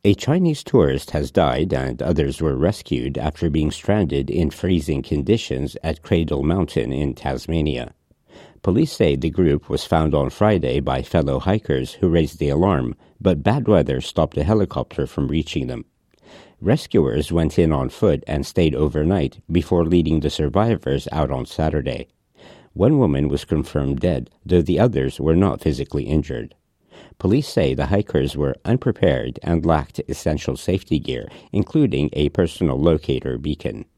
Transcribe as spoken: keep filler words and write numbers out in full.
A Chinese tourist has died and others were rescued after being stranded in freezing conditions at Cradle Mountain in Tasmania. Police say the group was found on Friday by fellow hikers who raised the alarm, but bad weather stopped a helicopter from reaching them. Rescuers went in on foot and stayed overnight before leading the survivors out on Saturday. One woman was confirmed dead, though the others were not physically injured. Police say the hikers were unprepared and lacked essential safety gear, including a personal locator beacon.